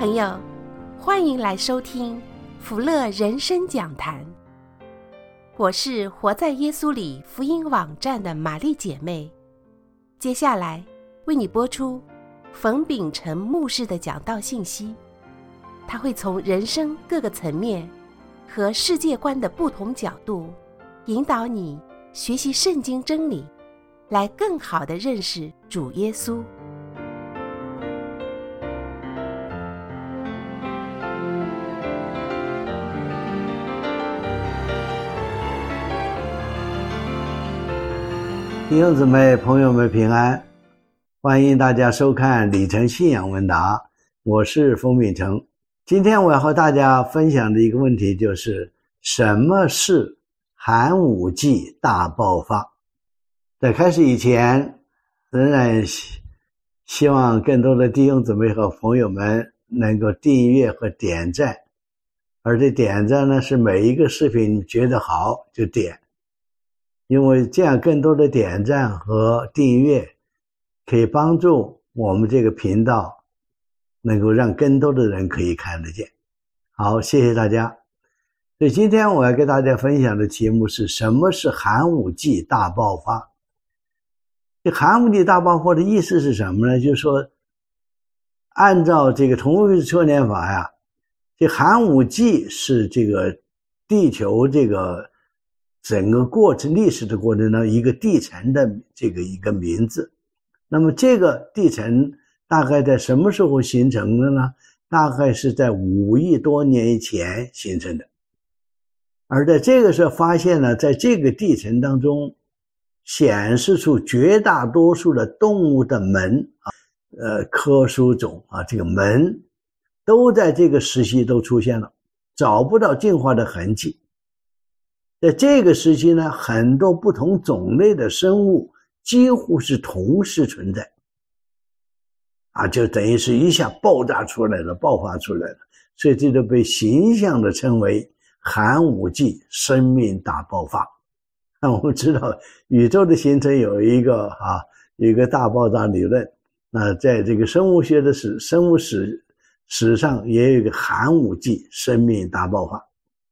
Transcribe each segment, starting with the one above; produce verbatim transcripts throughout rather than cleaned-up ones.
朋友，欢迎来收听福乐人生讲坛。我是活在耶稣里福音网站的玛丽姐妹，接下来为你播出冯秉成牧师的讲道信息。他会从人生各个层面和世界观的不同角度，引导你学习圣经真理，来更好地认识主耶稣。 弟兄姊妹朋友们平安，欢迎大家收看里程信仰问答，我是冯秉成。今天我要和大家分享的一个问题就是什么是寒武纪大爆发。在开始以前，仍然希望更多的弟兄姊妹和朋友们能够订阅和点赞，而这点赞呢，是每一个视频你觉得好就点，因为这样更多的点赞和订阅可以帮助我们这个频道能够让更多的人可以看得见。好，谢谢大家。所以今天我要跟大家分享的题目是什么是寒武纪大爆发。这寒武纪大爆发的意思是什么呢？就是说按照这个同位素测年法呀，这寒武纪是这个地球这个整个过程历史的过程中一个地层的这个一个名字。那么这个地层大概在什么时候形成的呢？大概是在五亿多年以前形成的。而在这个时候发现呢，在这个地层当中显示出绝大多数的动物的门啊，呃，科属种啊，这个门都在这个时期都出现了，找不到进化的痕迹。在这个时期呢，很多不同种类的生物几乎是同时存在啊，就等于是一下爆炸出来了，爆发出来了，所以这就被形象的称为寒武纪生命大爆发。那我们知道宇宙的形成有一个啊，有一个大爆炸理论，那在这个生物学的史生物史史上也有一个寒武纪生命大爆发。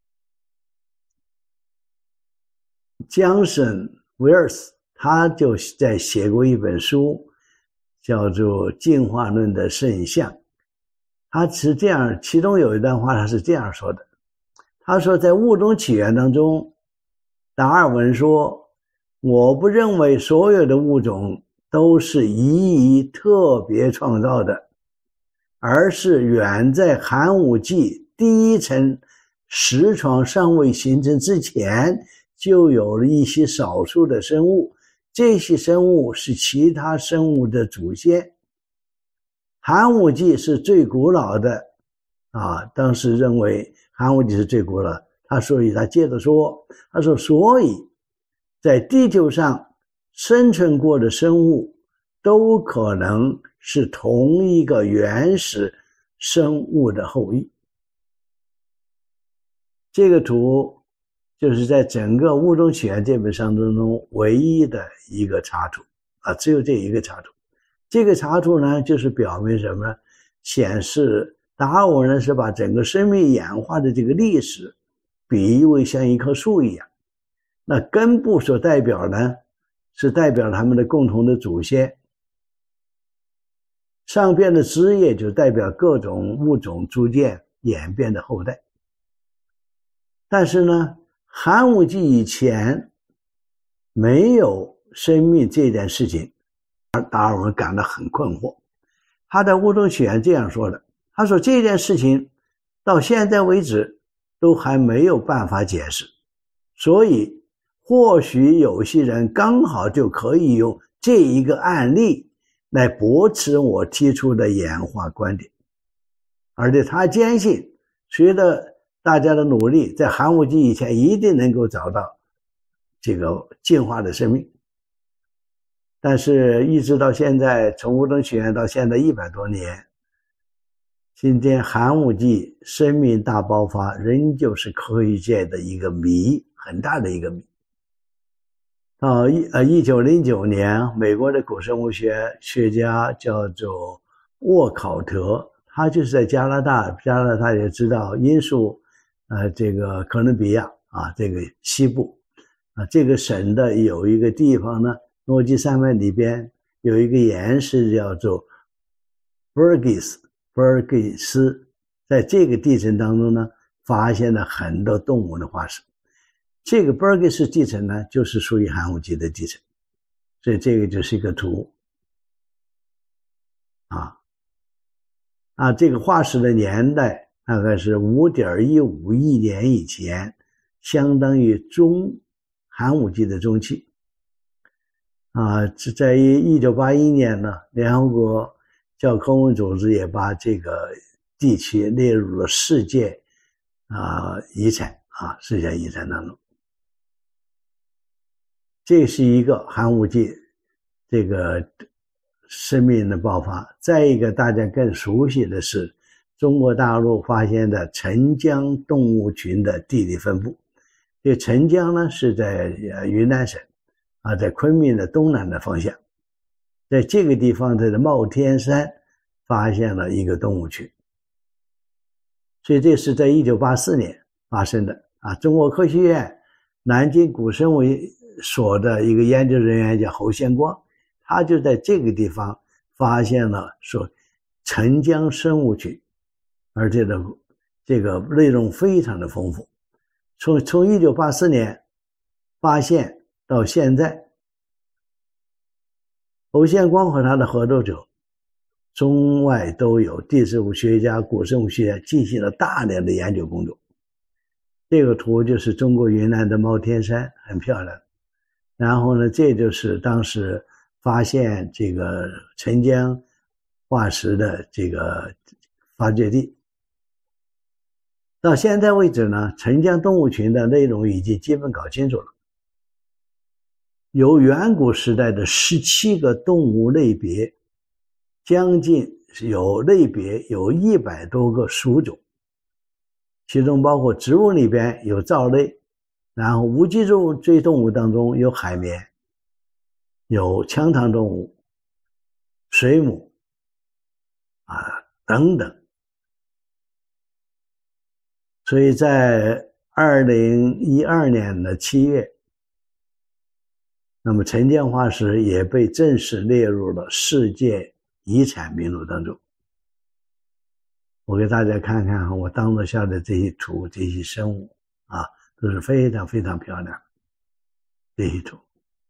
江森威尔斯他就在写过一本书叫做《进化论的圣像》，他是这样，其中有一段话他是这样说的，他说在物种起源当中，达尔文说，我不认为所有的物种都是一一特别创造的，而是远在寒武纪第一层石床尚未形成之前就有了一些少数的生物，这些生物是其他生物的祖先。寒武纪是最古老的啊，当时认为寒武纪是最古老的。他所以他接着说，他说所以在地球上生存过的生物都可能是同一个原始生物的后裔。这个图就是在整个物种起源这本书当中唯一的一个插图啊，只有这一个插图。这个插图呢，就是表明什么呢？显示达尔文呢是把整个生命演化的这个历史比喻为像一棵树一样，那根部所代表呢，是代表他们的共同的祖先，上边的枝叶就代表各种物种逐渐演变的后代。但是呢，寒武纪以前没有生命这件事情，达尔文感到很困惑。他在物种起源这样说的，他说这件事情到现在为止都还没有办法解释，所以或许有些人刚好就可以用这一个案例来驳斥我提出的演化观点。而且他坚信随着大家的努力，在寒武纪以前一定能够找到这个进化的生命。但是一直到现在，从物种起源到现在一百多年，今天寒武纪生命大爆发仍旧是科学界的一个谜，很大的一个谜。到一九零九年，美国的古生物学学家叫做沃考特， 它就是在加拿大，加拿大也知道英属呃这个哥伦比亚啊这个西部啊这个省的有一个地方呢，诺基山脉里边有一个岩石叫做 Burgess 博尔给斯，在这个地层当中呢发现了很多动物的化石。这个 Burgess 地层呢就是属于寒武纪的地层，所以这个就是一个图啊啊这个化石的年代大概是 五点一五亿年以前，相当于中寒武纪的中期啊。在一九八一年呢，联合国教科文组织也把这个地区列入了世界啊遗产啊世界遗产当中。这是一个寒武纪这个生命的爆发。再一个大家更熟悉的是中国大陆发现的澄江动物群的地理分布。这澄江呢是在云南省啊，在昆明的东南的方向，在这个地方的帽天山发现了一个动物群，所以这是在一九八四年发生的啊。中国科学院南京古生物所的一个研究人员叫侯先光，他就在这个地方发现了说澄江生物群，而且的这个内容非常的丰富。从从一九八四年发现到现在，侯先光和他的合作者中外都有地质物学家、古生物学家进行了大量的研究工作。这个图就是中国云南的帽天山，很漂亮。然后呢，这就是当时发现这个澄江化石的这个发掘地。到现在为止呢，澄江动物群的内容已经基本搞清楚了。由远古时代的十七个动物类别，将近有类别有一百多个属种，其中包括植物里边有藻类，然后无脊椎椎动物当中有海绵，有腔肠动物、水母啊等等。所以在二零一二年的七月，那么澄江化石也被正式列入了世界遗产名录当中。我给大家看看我当落下的这些图，这些生物啊都是非常非常漂亮这些图。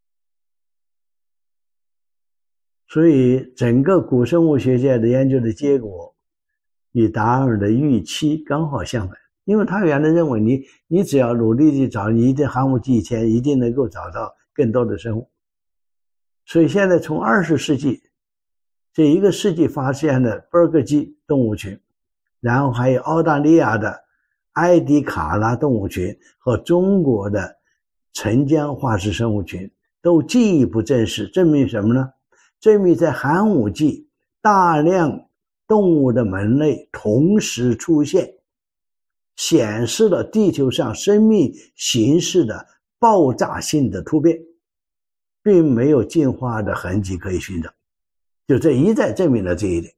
所以整个古生物学界的研究的结果与达尔的预期刚好相反。因为他原来认为你你只要努力去找，你一定寒武纪以前一定能够找到更多的生物。所以现在从二十世纪这一个世纪发现的波尔格基动物群，然后还有澳大利亚的埃迪卡拉动物群和中国的澄江化石生物群，都进一步证实，证明什么呢？证明在寒武纪大量动物的门类同时出现，显示了地球上生命形式的爆炸性的突变，并没有进化的痕迹可以寻找，就这一再证明了这一点。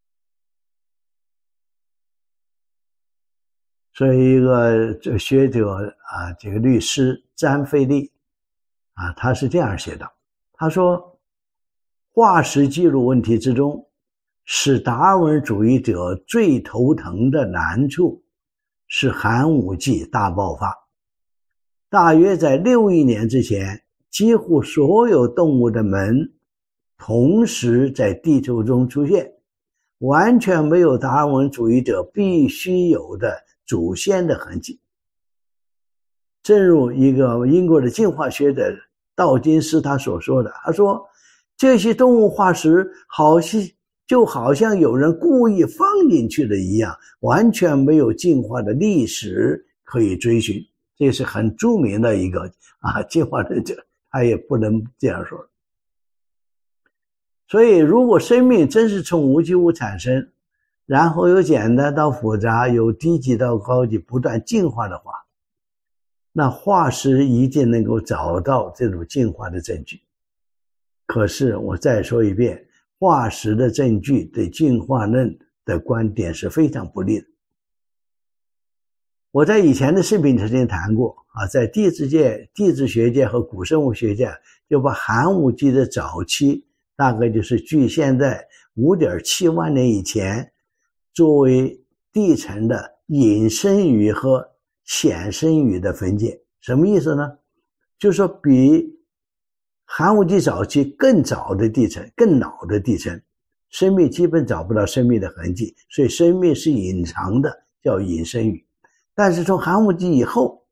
所以一个这个学者啊，这个律师詹菲利啊，他是这样写的，他说化石记录问题之中，使达尔文主义者最头疼的难处是寒武纪大爆发。大约在六亿年之前，几乎所有动物的门同时在地球中出现，完全没有达尔文主义者必须有的祖先的痕迹。正如一个英国的进化学者道金斯他所说的，他说这些动物化石好像就好像有人故意放进去的一样，完全没有进化的历史可以追寻。这是很著名的一个啊进化论者，他也不能这样说。所以如果生命真是从无机物产生，然后由简单到复杂，由低级到高级不断进化的话，那化石一定能够找到这种进化的证据。可是我再说一遍，化石的证据对进化论的观点是非常不利的。我在以前的视频曾经谈过啊，在地质界、地质学界和古生物学界，就把寒武纪的早期，大概就是距现在 五点七万年以前，作为地层的隐身域和显身域的分界。什么意思呢？就是说比寒武纪早期更早的地层、更老的地层，生命基本找不到生命的痕迹，所以生命是隐藏的，叫隐身域。但是从寒武纪以后，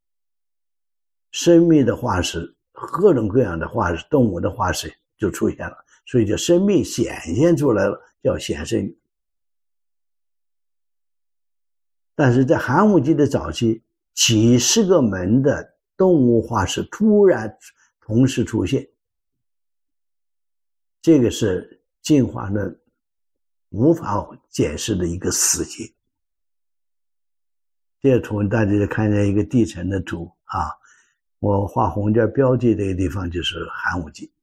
生命的化石，各种各样的化石，动物的化石就出现了，所以就生命显现出来了，叫显身域。但是在寒武纪的早期，几十个门的动物化石突然同时出现，这个是进化论无法解释的一个死结。这个图大家就看见一个地层的图啊，我画红点标记这个地方就是寒武纪。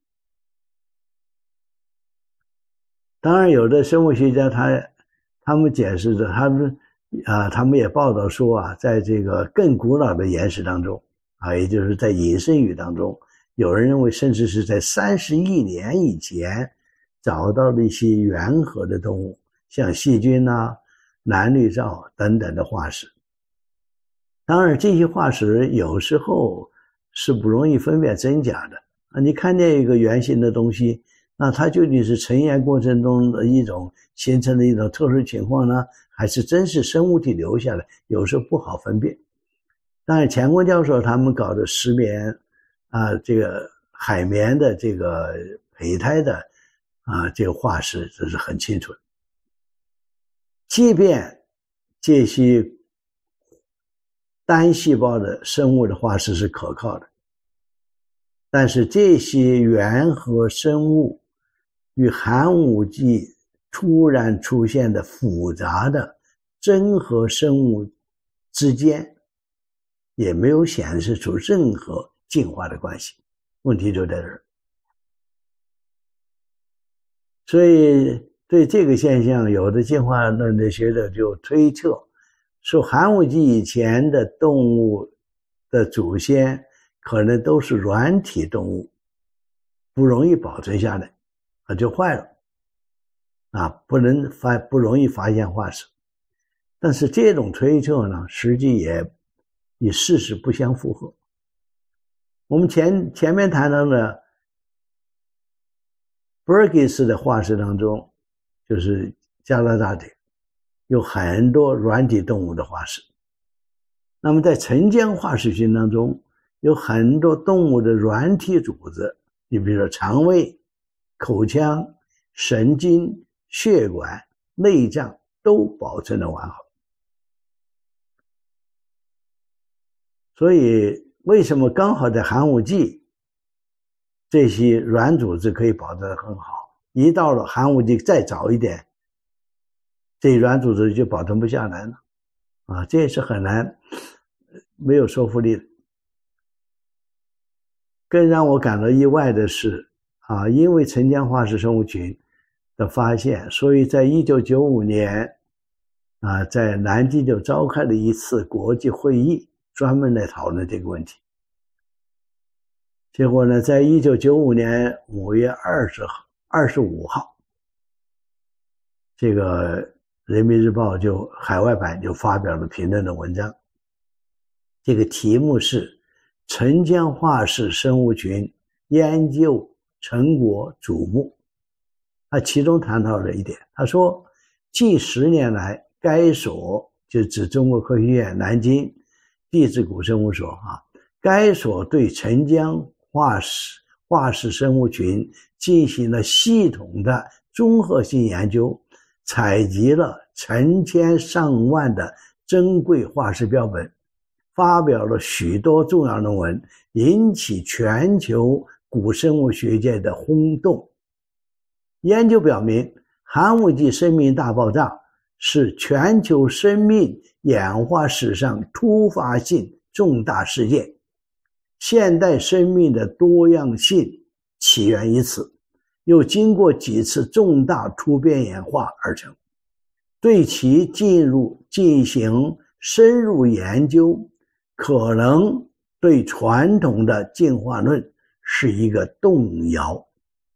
当然有的生物学家他他们解释着，他们啊他们也报道说啊，在这个更古老的岩石当中啊，也就是在隐身域当中，有人认为甚至是在三十亿年以前找到了一些原核的动物，像细菌啊、蓝绿藻等等的化石。当然这些化石有时候是不容易分辨真假的啊，你看见一个圆形的东西，那它究竟是成岩过程中的一种形成的一种特殊情况呢，还是真是生物体留下来，有时候不好分辨。当然钱坤教授他们搞的石棉啊，这个海绵的这个胚胎的啊这个化石，这是很清楚的。即便这些单细胞的生物的化石是可靠的，但是这些原核生物与寒武纪突然出现的复杂的真核生物之间也没有显示出任何进化的关系，问题就在这儿。所以对这个现象，有的进化论的学者就推测说，寒武纪以前的动物的祖先可能都是软体动物，不容易保存下来啊，就坏了啊，不能发不容易发现化石。但是这种推测呢，实际也与事实不相符合。我们前前面谈到的伯吉斯的化石当中，就是加拿大的有很多软体动物的化石。那么在沉江化石群当中，有很多动物的软体组织，你比如说肠胃、口腔、神经、血管、内脏都保存得完好。所以为什么刚好在寒武纪这些软组织可以保存得很好，一到了寒武纪再早一点，这些软组织就保存不下来了啊，这也是很难没有说服力的。更让我感到意外的是啊，因为沉江化石生物群的发现，所以在一九九五年啊，在南京就召开了一次国际会议，专门来讨论这个问题。结果呢，在一九九五年五月二十号、二十五号，这个人民日报就海外版就发表了评论的文章，这个题目是沉江化石生物群研究成果瞩目。他其中谈到了一点，他说近十年来，该所就指中国科学院南京地质古生物所啊，该所对沉江化石化石生物群进行了系统的综合性研究，采集了成千上万的珍贵化石标本，发表了许多重要论文，引起全球古生物学界的轰动。研究表明，寒武纪生命大爆炸是全球生命演化史上突发性重大事件，现代生命的多样性起源于此，又经过几次重大突变演化而成。 对其进入进行深入研究，可能对传统的进化论是一个动摇。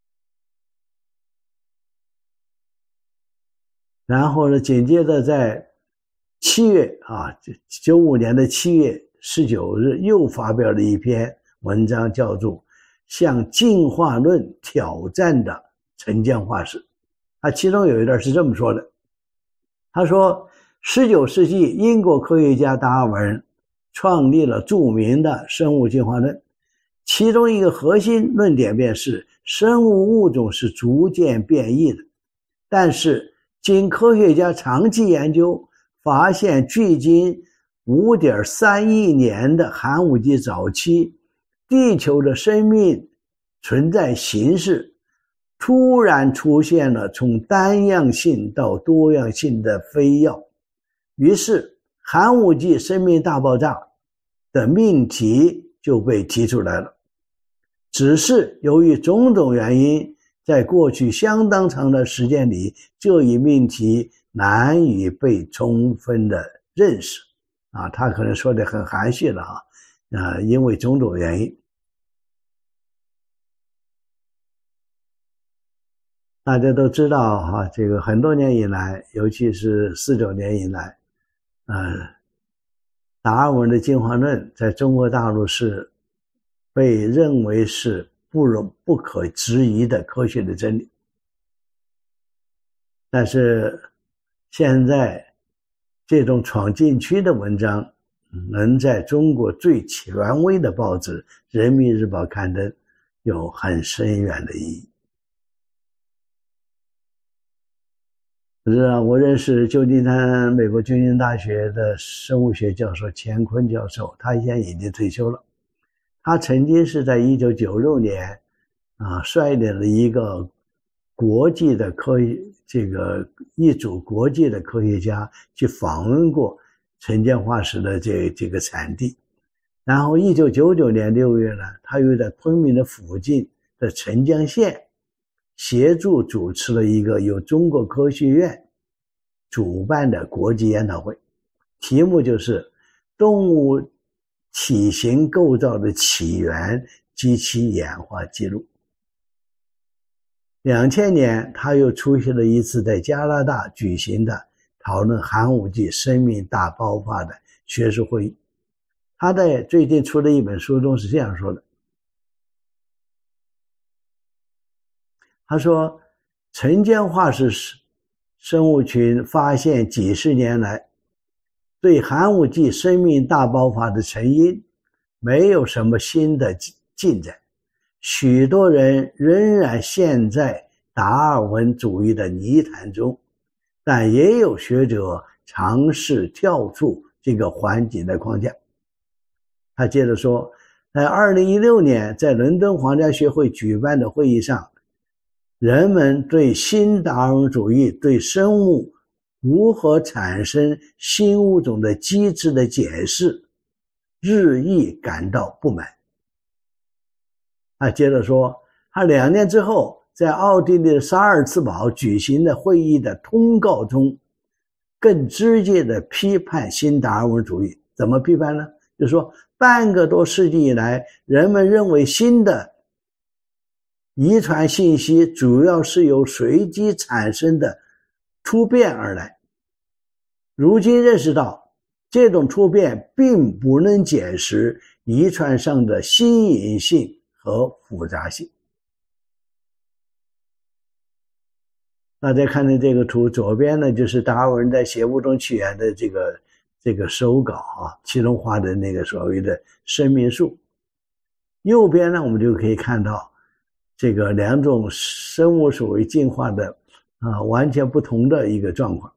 然后呢，紧接着在七月啊，九五年的七月十九日又发表了一篇文章，叫做《向进化论挑战的沉降化石》。他其中有一段是这么说的，他说十九世纪英国科学家达尔文创立了著名的生物进化论，其中一个核心论点便是生物物种是逐渐变异的，但是经科学家长期研究发现，距今 五点三亿年的寒武纪早期，地球的生命存在形式突然出现了从单样性到多样性的飞跃，于是寒武纪生命大爆炸的命题就被提出来了。只是由于种种原因，在过去相当长的时间里，这一命题难以被充分的认识啊，他可能说的很含蓄了啊，啊，因为种种原因。大家都知道哈、啊，这个很多年以来，尤其是四九年以来，呃，达尔文的进化论在中国大陆是被认为是不容不可质疑的科学的真理。但是现在这种闯禁区的文章能在中国最权威的报纸《人民日报》刊登，有很深远的意义。是啊，我认识旧金山美国军营大学的生物学教授钱坤教授，他现在已经退休了。他曾经是在一九九六年啊，率领了一个国际的科这个一组国际的科学家去访问过沉降化石的这这个产地。然后一九九九年六月呢，他又在昆明的附近的澄江县协助主持了一个由中国科学院主办的国际研讨会，题目就是动物体型构造的起源及其演化记录。两千年他又出席了一次在加拿大举行的讨论寒武纪生命大爆发的学术会议。他在最近出的一本书中是这样说的，他说沉江化石生物群发现几十年来，对寒武纪生命大爆发的成因没有什么新的进展，许多人仍然陷在达尔文主义的泥潭中，但也有学者尝试跳出这个环境的框架。他接着说，在二零一六年在伦敦皇家学会举办的会议上，人们对新达尔文主义对生物如何产生新物种的机制的解释日益感到不满。他接着说，他两年之后在奥地利的萨尔茨堡举行的会议的通告中更直接地批判新达尔文主义。怎么批判呢？就是说半个多世纪以来，人们认为新的遗传信息主要是由随机产生的突变而来，如今认识到这种突变并不能解释遗传上的新颖性和复杂性。大家看见这个图，左边呢就是达尔文在写物种起源的这个这个手稿啊，其中画的那个所谓的生命树。右边呢我们就可以看到这个两种生物属于进化的啊完全不同的一个状况。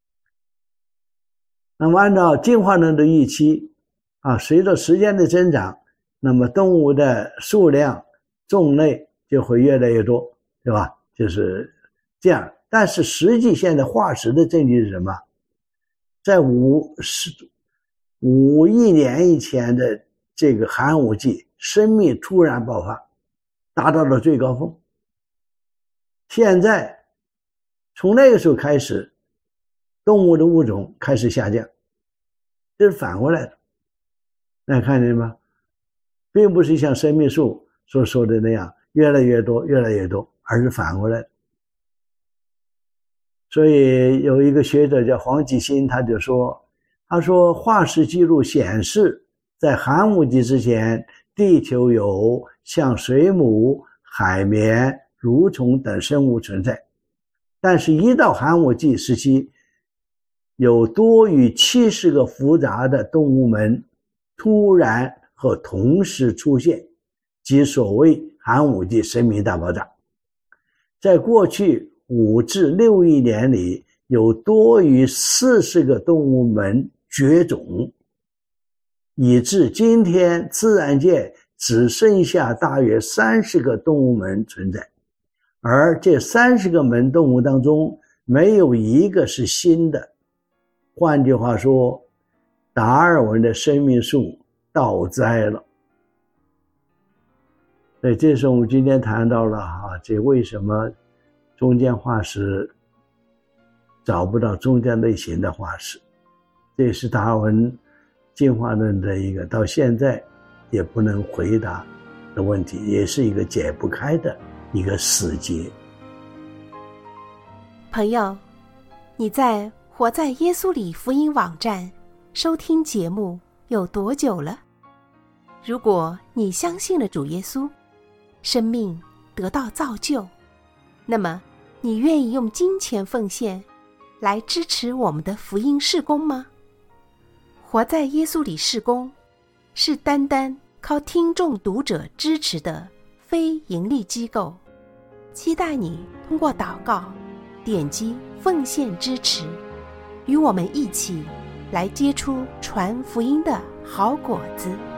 那么按照进化论的预期啊，随着时间的增长，那么动物的数量种类就会越来越多，对吧？就是这样。但是实际现在化石的证据是什么？在五十五亿年以前的这个寒武纪，生命突然爆发，达到了最高峰。现在从那个时候开始， 动物的物种开始下降，这是反过来的。那看见吗？并不是像生命树所说的那样越来越多越来越多，而是反过来的。所以有一个学者叫黄继新，他就说他说化石记录显示，在寒武纪之前，地球有像水母、海绵、蠕虫等生物存在，但是一到寒武纪时期，有多于七十个复杂的动物门突然和同时出现，即所谓寒武纪生命大爆炸。在过去五至六亿年里，有多于四十个动物门绝种，以致今天自然界只剩下大约三十个动物门存在，而这三十个门动物当中没有一个是新的。换句话说，达尔文的生命树倒栽了。所以这是我们今天谈到了啊，这为什么中间化石找不到中间类型的化石，这是达尔文进化论的一个到现在也不能回答的问题，也是一个解不开的一个死结。 朋友，你在活在耶稣里福音网站收听节目有多久了？如果你相信了主耶稣，生命得到造就，那么你愿意用金钱奉献来支持我们的福音事工吗？活在耶稣里事工是单单靠听众读者支持的非盈利机构，期待你通过祷告点击奉献支持，与我们一起来结出传福音的好果子。